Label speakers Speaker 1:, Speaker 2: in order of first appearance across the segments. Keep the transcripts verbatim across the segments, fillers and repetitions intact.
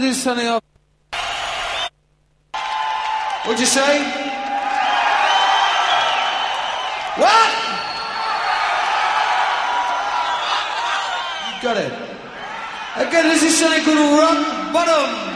Speaker 1: this sunny up. What'd you say? What? You got it. Again, this is something called Rock Bottom.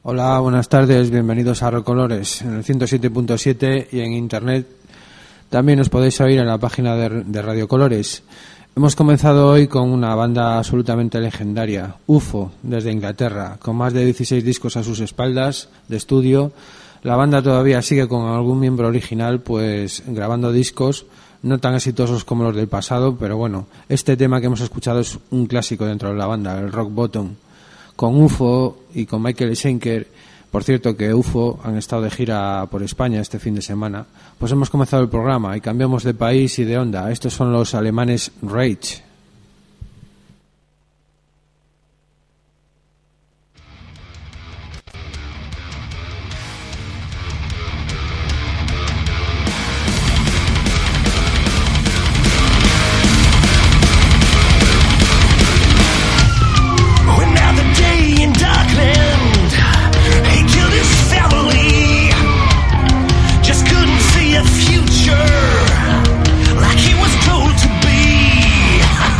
Speaker 2: Hola, buenas tardes, bienvenidos a Rock Colores en el ciento siete punto siete y en internet. También os podéis oír en la página de, de Radio Colores. Hemos comenzado hoy con una banda absolutamente legendaria, U F O, desde Inglaterra, con más de dieciséis discos a sus espaldas de estudio. La banda todavía sigue con algún miembro original, pues grabando discos no tan exitosos como los del pasado, pero bueno, este tema que hemos escuchado es un clásico dentro de la banda, el Rock Bottom. Con U F O y con Michael Schenker, por cierto que U F O han estado de gira por España este fin de semana, pues hemos comenzado el programa y cambiamos de país y de onda. Estos son los alemanes Rage.
Speaker 3: Like he was told to be.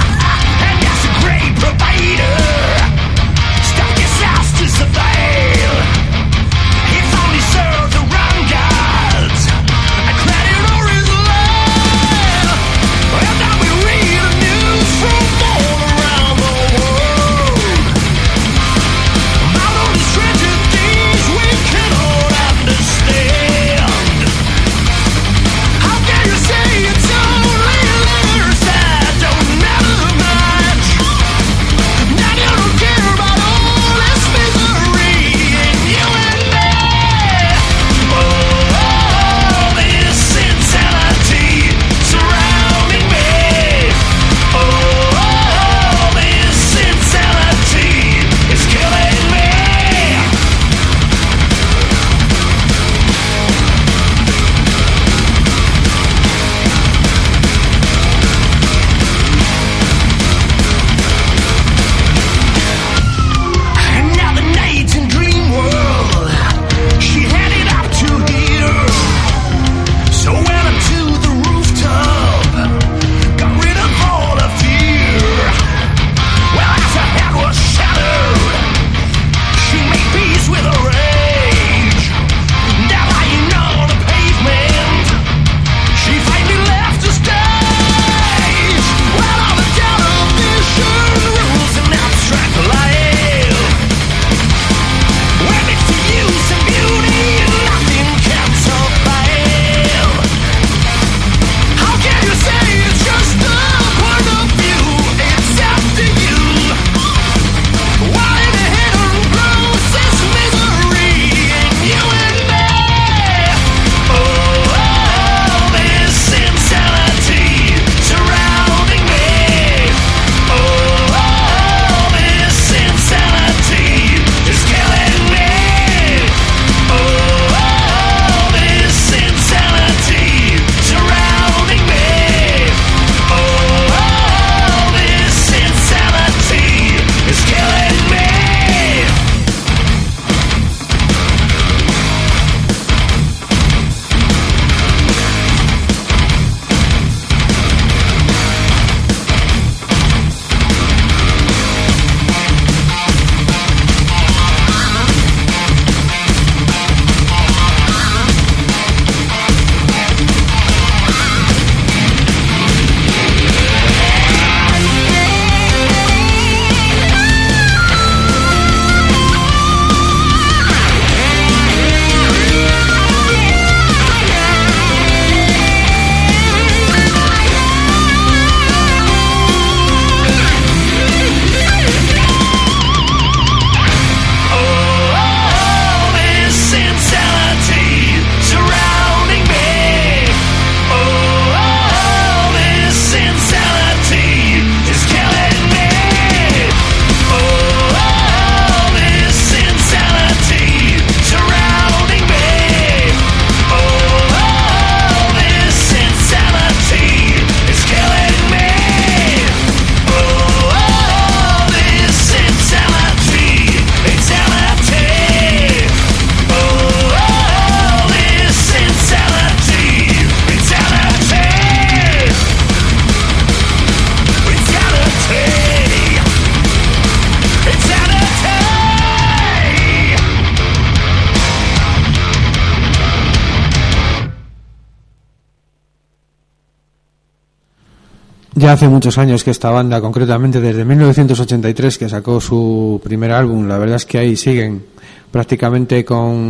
Speaker 2: Ya hace muchos años que esta banda, concretamente desde mil novecientos ochenta y tres, que sacó su primer álbum, la verdad es que ahí siguen prácticamente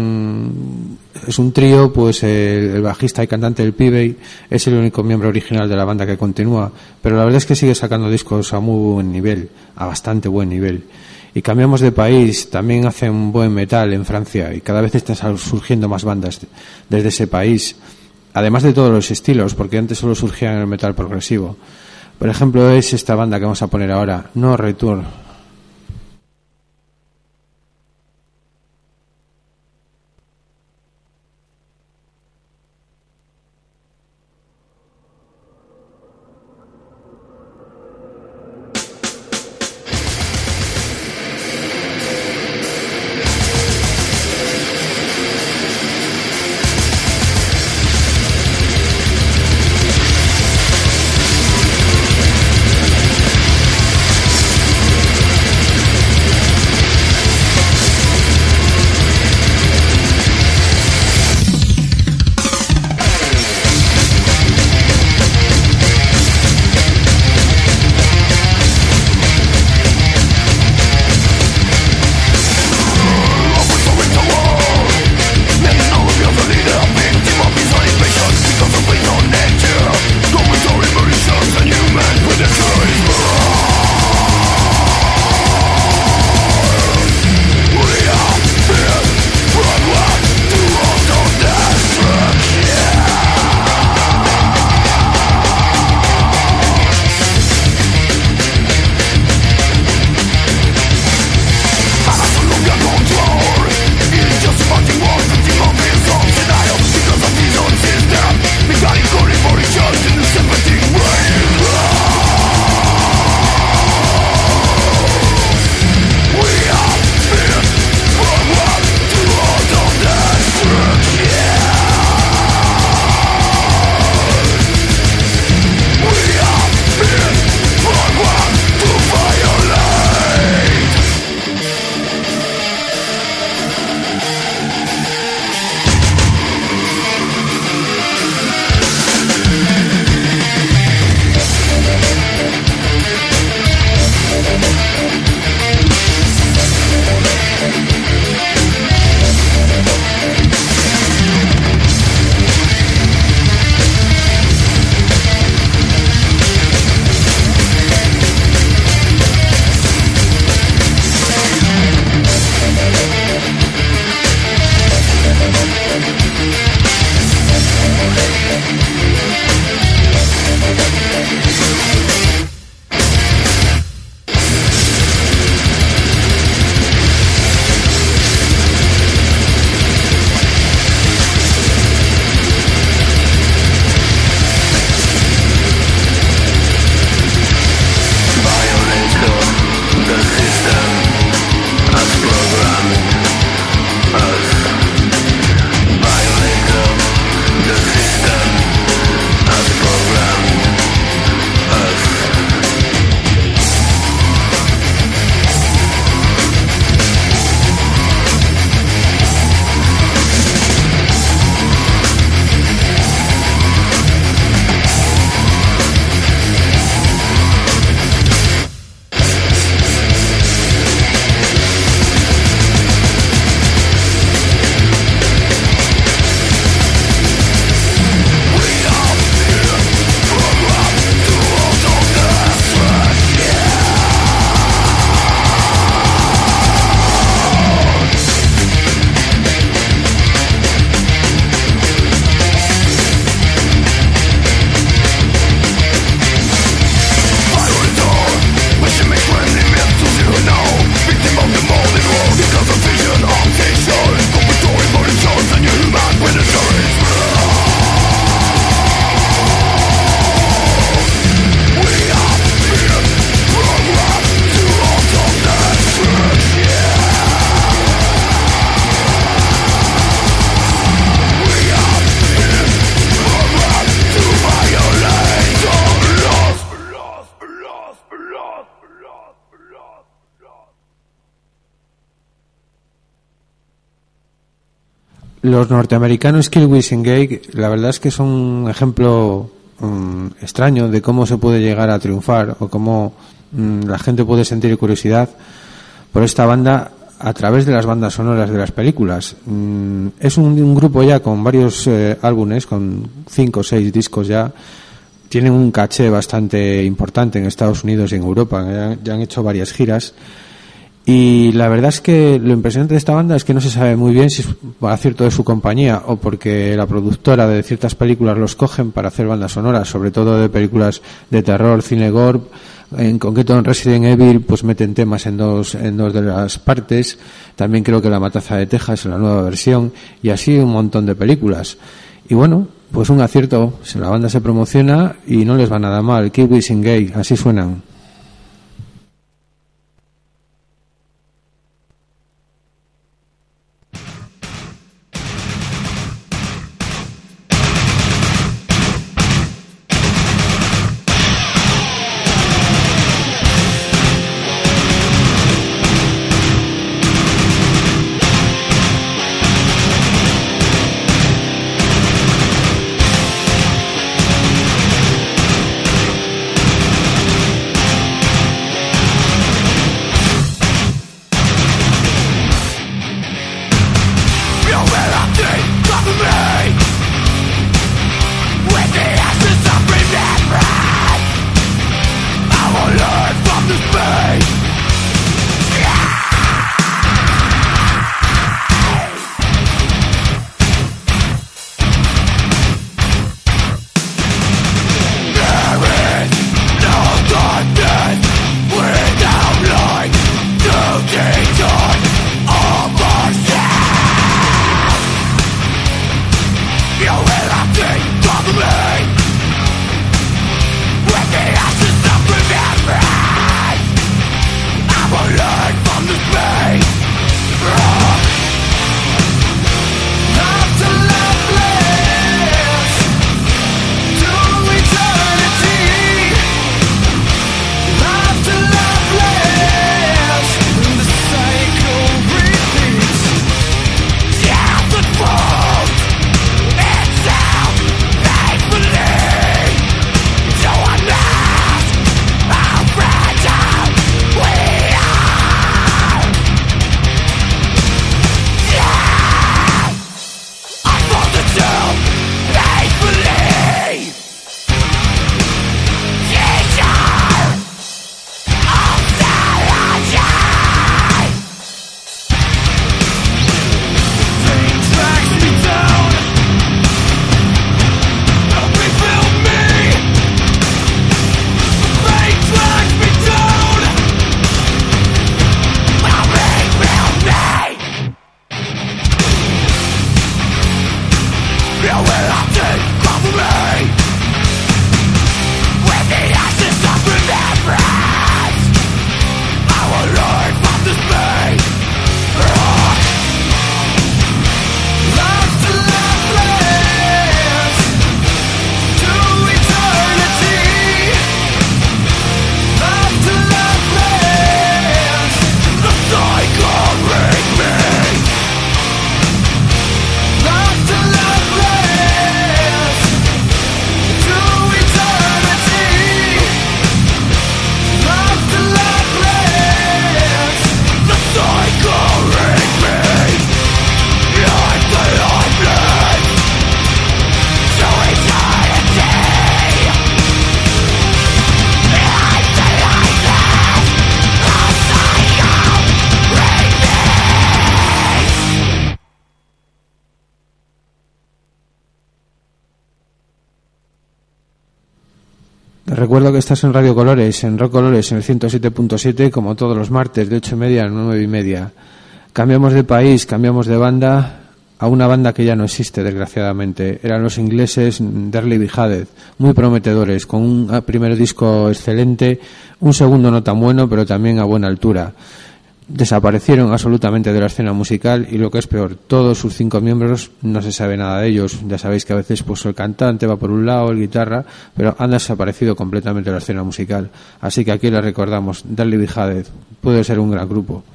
Speaker 2: con... Es un trío, pues el, el bajista y cantante del Pibey es el único miembro original de la banda que continúa, pero la verdad es que sigue sacando discos a muy buen nivel, a bastante buen nivel. Y cambiamos de país, también hacen buen metal en Francia y cada vez están surgiendo más bandas desde ese país, además de todos los estilos, porque antes solo surgía en el metal progresivo. Por ejemplo, es esta banda que vamos a poner ahora, No Return. Los norteamericanos Killswitch Engage, la verdad es que son un ejemplo um, extraño de cómo se puede llegar a triunfar o cómo um, la gente puede sentir curiosidad por esta banda a través de las bandas sonoras de las películas. Um, es un, un grupo ya con varios eh, álbumes, con cinco o seis discos ya. Tienen un caché bastante importante en Estados Unidos y en Europa. Ya, ya han hecho varias giras. Y la verdad es que lo impresionante de esta banda es que no se sabe muy bien si es por acierto de su compañía o porque la productora de ciertas películas los cogen para hacer bandas sonoras, sobre todo de películas de terror, cine gore. En concreto en Resident Evil pues meten temas en dos en dos de las partes. También creo que La Matanza de Texas en la nueva versión, y así un montón de películas. Y bueno, pues un acierto, la banda se promociona y no les va nada mal. Keep Wishing Gay, así suenan. Recuerdo que estás en Radio Colores, en Rock Colores, en el ciento siete punto siete, como todos los martes, de ocho y media a nueve y media. Cambiamos de país, cambiamos de banda a una banda que ya no existe, desgraciadamente. Eran los ingleses Dearly Behaved, muy prometedores, con un primer disco excelente, un segundo no tan bueno, pero también a buena altura. Desaparecieron absolutamente de la escena musical y, lo que es peor, todos sus cinco miembros no se sabe nada de ellos. Ya sabéis que a veces pues el cantante va por un lado, el guitarra, pero han desaparecido completamente de la escena musical. Así que aquí les recordamos, Dearly Behaved puede ser un gran grupo.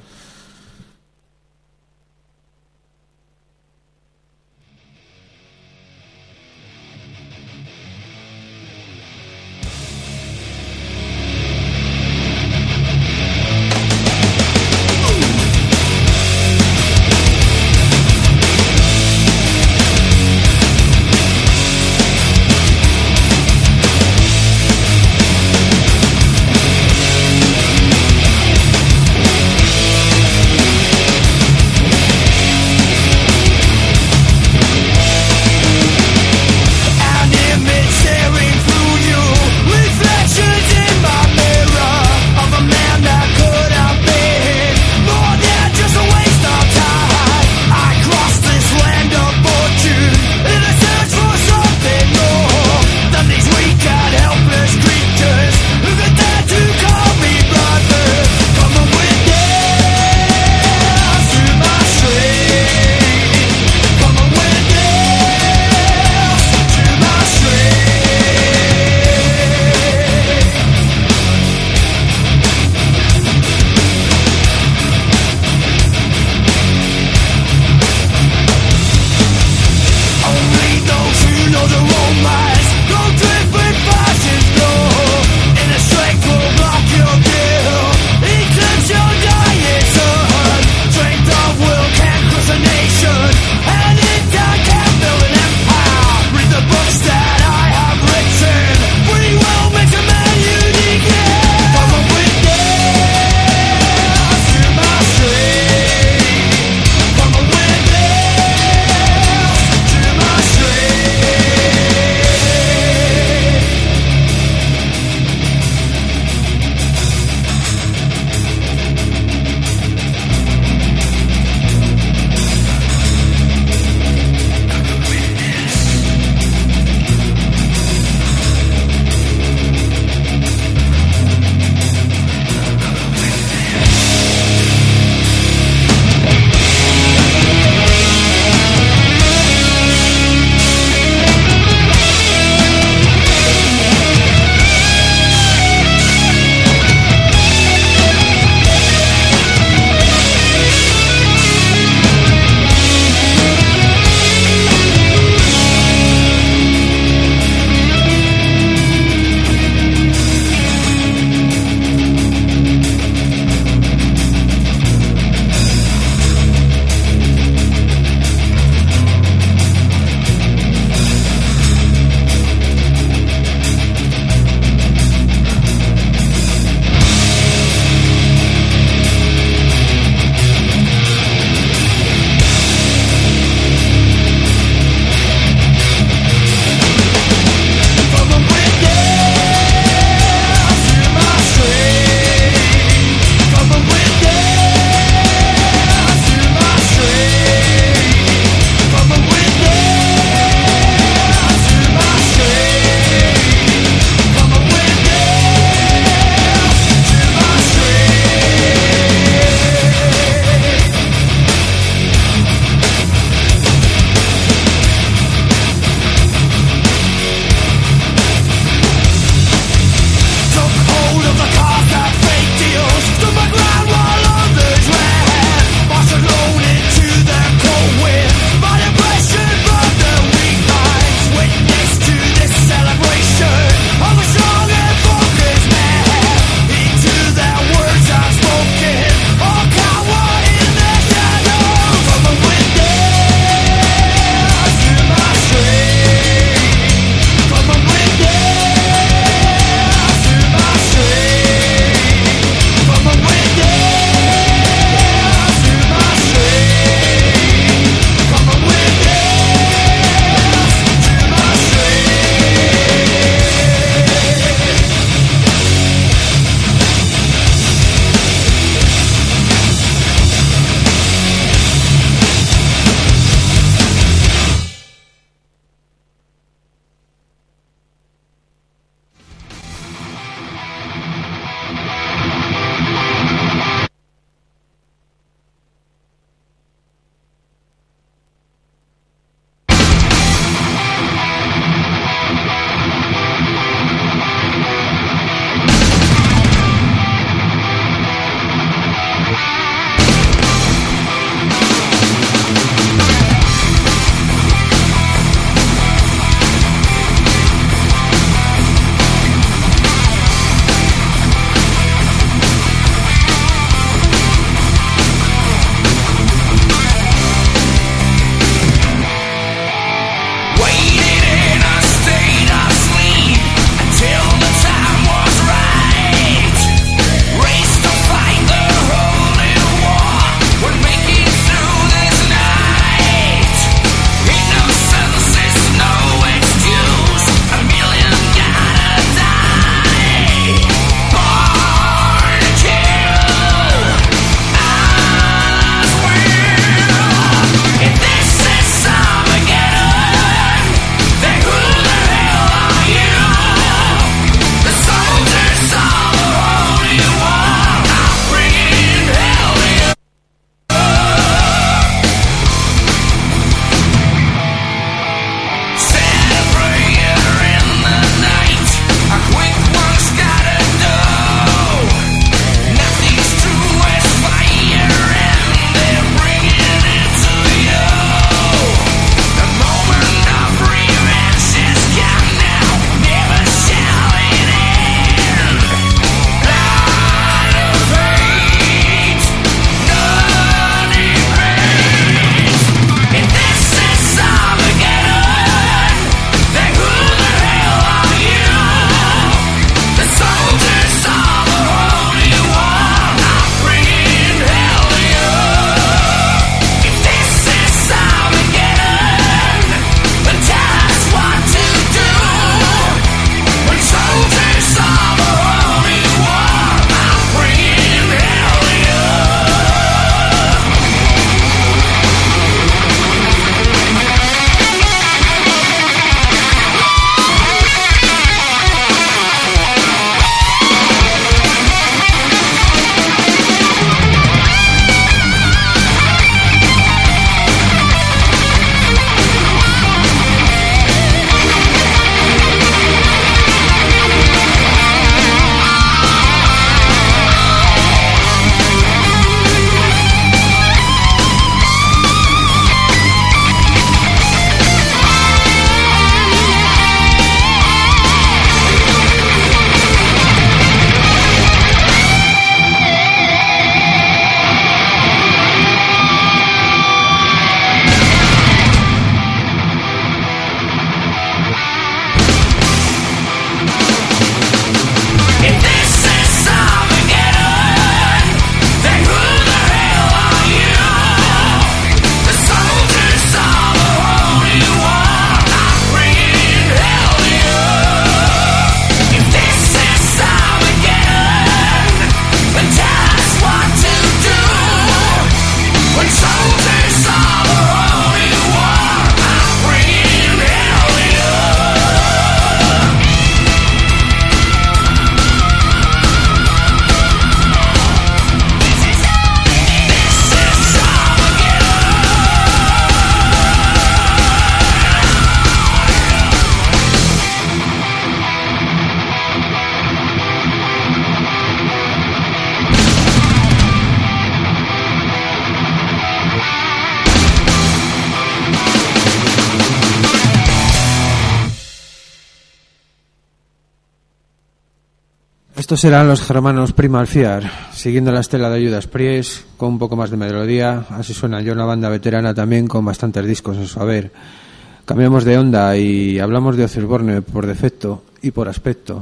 Speaker 2: Estos serán los germanos Primal Fear, siguiendo la estela de Judas Priest, con un poco más de melodía. Así suena ya una banda veterana también, con bastantes discos en su haber. Cambiamos de onda y hablamos de Ozzy Osbourne por defecto y por aspecto.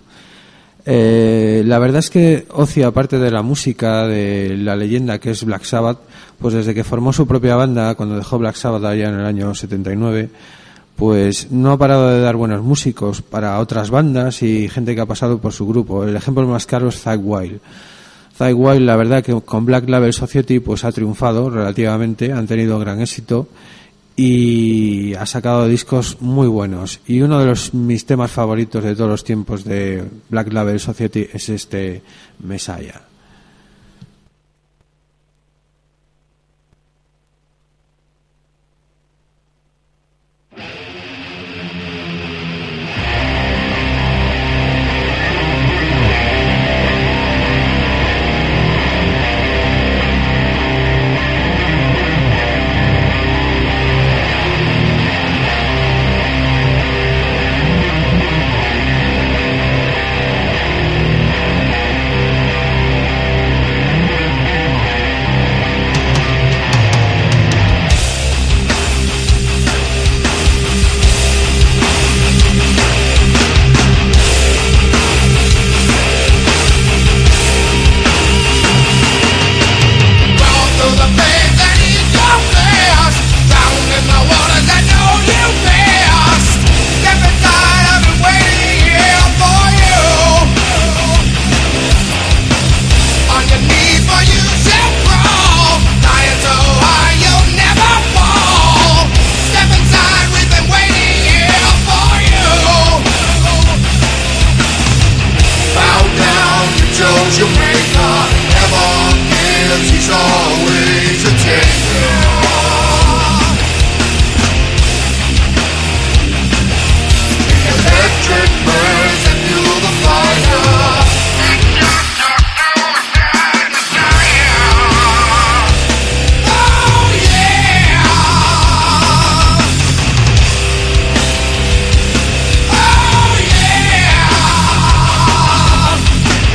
Speaker 2: eh, la verdad es que Ozzy, aparte de la música, de la leyenda que es Black Sabbath, pues desde que formó su propia banda, cuando dejó Black Sabbath allá en el año setenta y nueve, pues no ha parado de dar buenos músicos para otras bandas y gente que ha pasado por su grupo. El ejemplo más claro es Zakk Wylde. Zakk Wylde, la verdad que con Black Label Society pues ha triunfado relativamente, han tenido gran éxito y ha sacado discos muy buenos. Y uno de los mis temas favoritos de todos los tiempos de Black Label Society es este Messiah.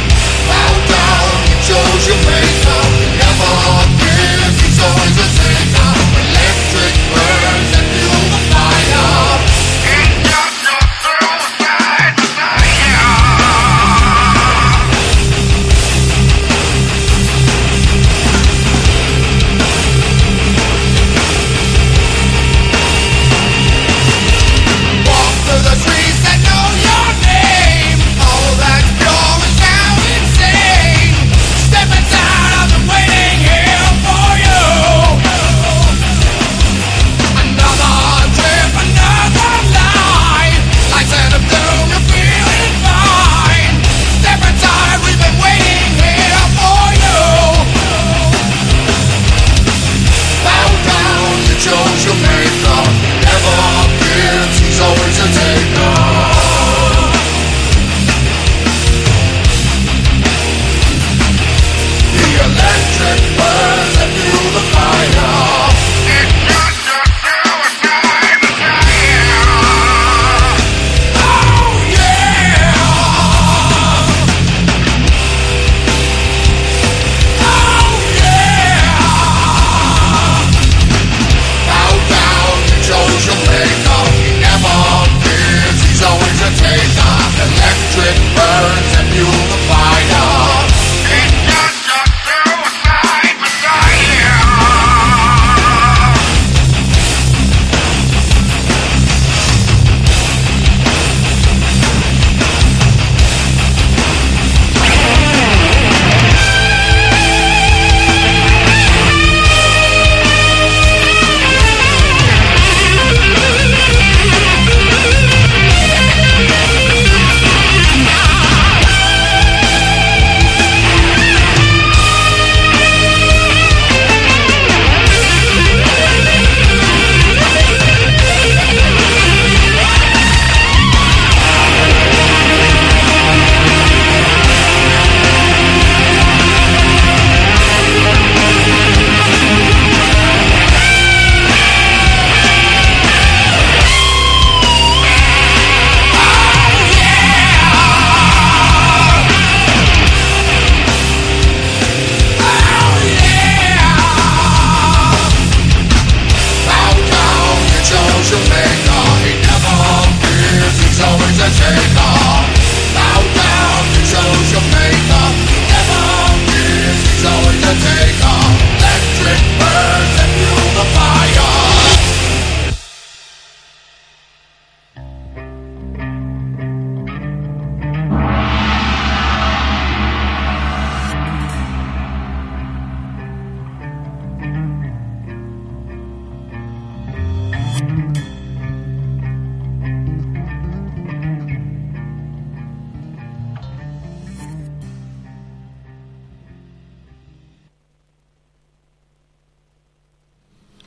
Speaker 3: Always the same.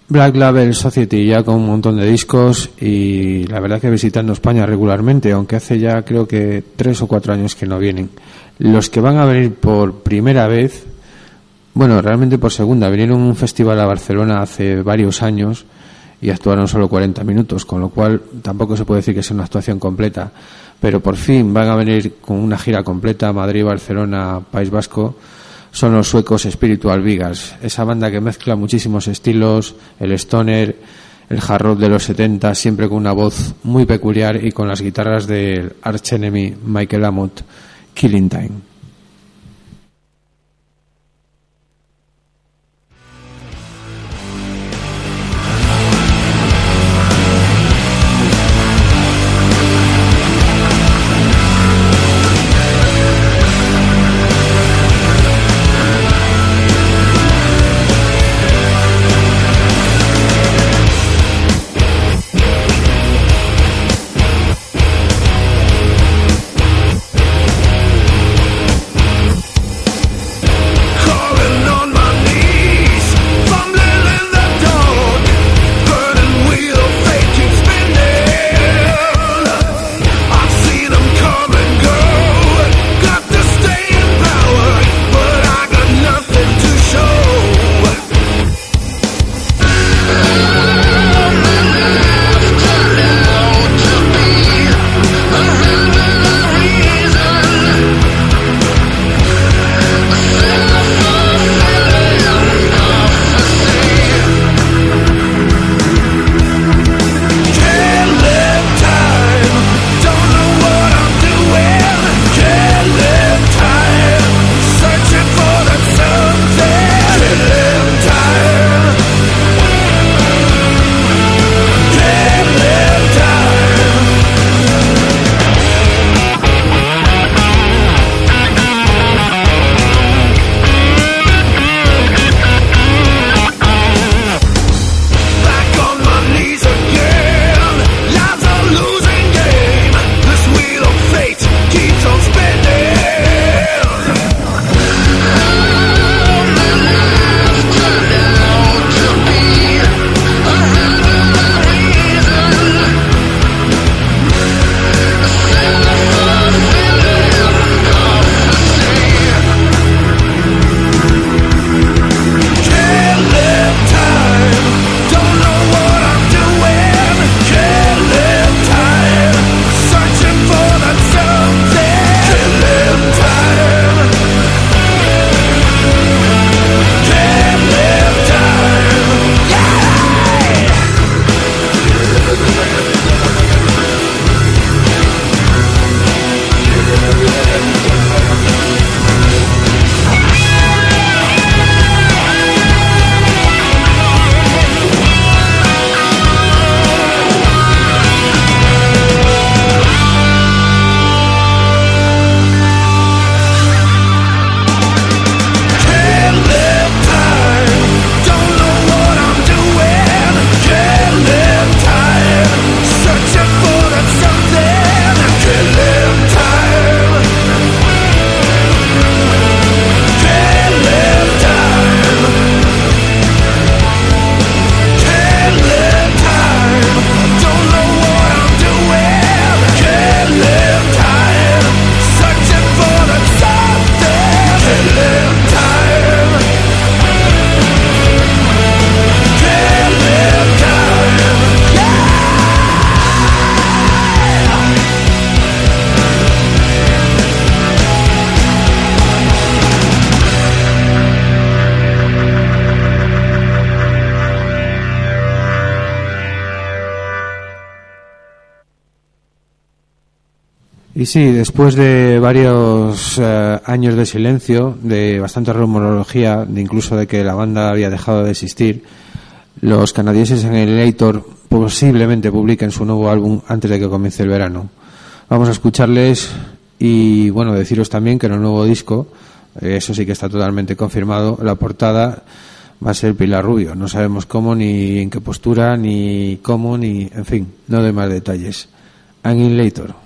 Speaker 2: Black Label Society, ya con un montón de discos, y la verdad que visitando España regularmente, aunque hace ya creo que tres o cuatro años que no vienen. Los que van a venir por primera vez, bueno, realmente por segunda, vinieron a un festival a Barcelona hace varios años y actuaron solo cuarenta minutos, con lo cual tampoco se puede decir que sea una actuación completa, pero por fin van a venir con una gira completa, Madrid, Barcelona, País Vasco. Son los suecos Spiritual Beggars, esa banda que mezcla muchísimos estilos, el stoner, el hard rock de los setenta, siempre con una voz muy peculiar y con las guitarras del arch enemy Michael Amott, Killing Time. Y sí, después de varios eh, años de silencio, de bastante rumorología, de incluso de que la banda había dejado de existir, los canadienses en Annihilator posiblemente publiquen su nuevo álbum antes de que comience el verano. Vamos a escucharles y, bueno, deciros también que en el nuevo disco, eh, eso sí que está totalmente confirmado, la portada va a ser Pilar Rubio. No sabemos cómo, ni en qué postura, ni cómo, ni... en fin, no doy más detalles. Annihilator.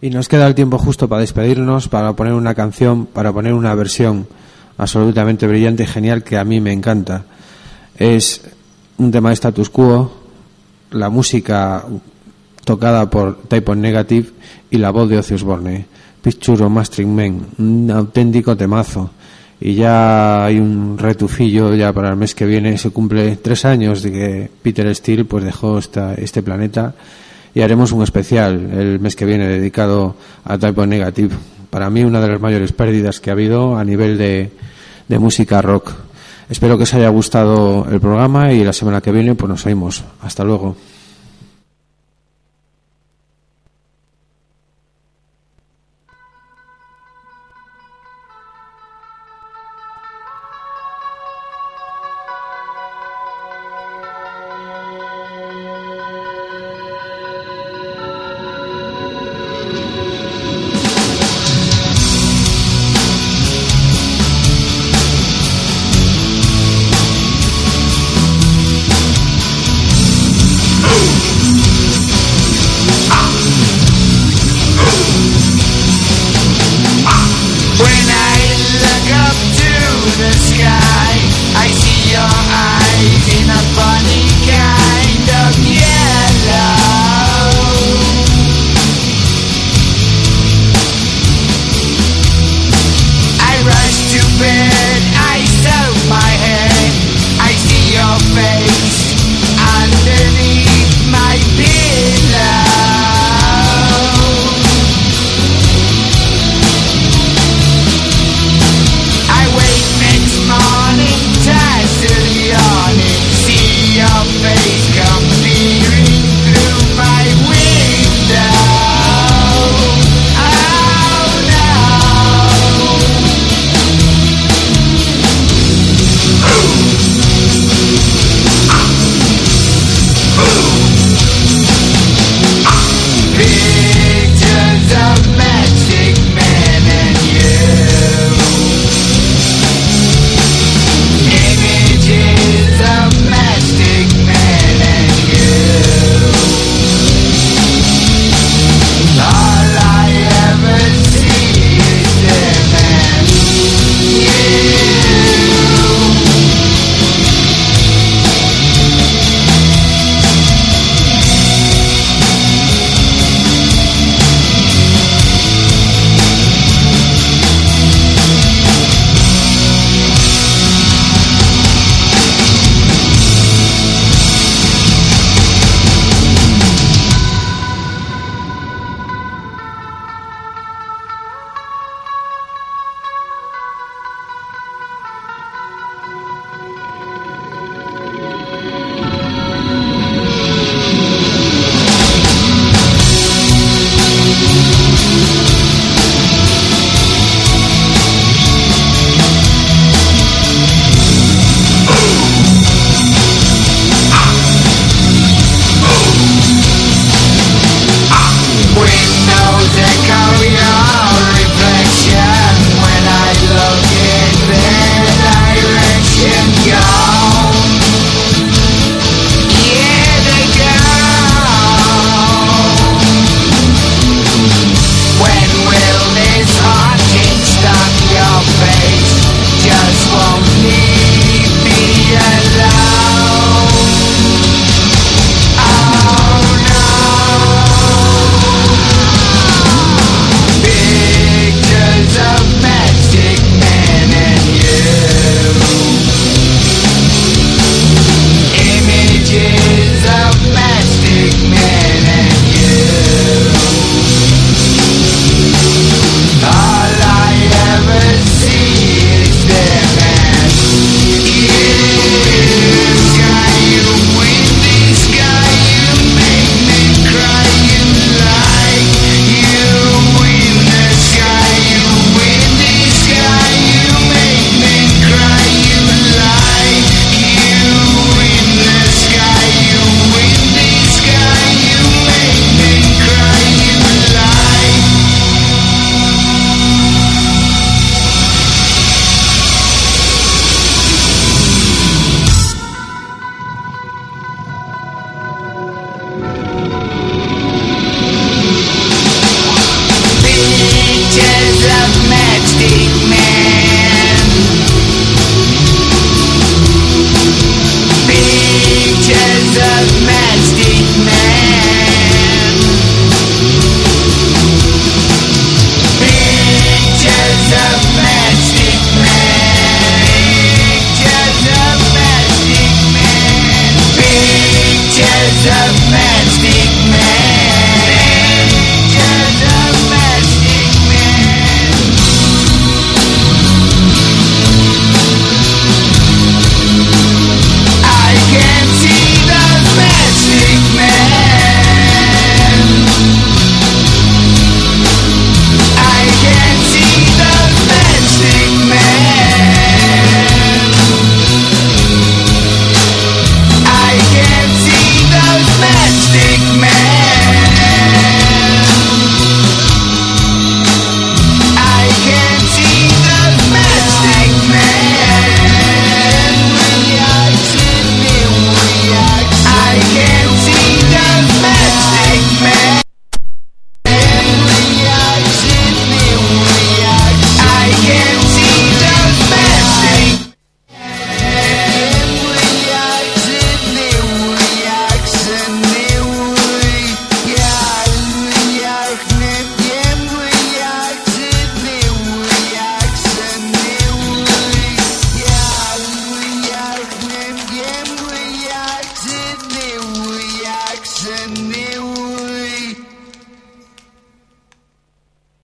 Speaker 2: Y nos queda el tiempo justo para despedirnos, para poner una canción, para poner una versión absolutamente brillante y genial que a mí me encanta. Es un tema de Status Quo, la música tocada por Type of Negative y la voz de Ozzy Osbourne. Picture of Mastering Men, un auténtico temazo. Y ya hay un retufillo, ya para el mes que viene se cumple tres años de que Peter Steele pues dejó esta, este planeta, y haremos un especial el mes que viene dedicado a Type of Negative. Para mí una de las mayores pérdidas que ha habido a nivel de, de música rock. Espero que os haya gustado el programa y la semana que viene pues nos oímos. Hasta luego.
Speaker 3: Face can be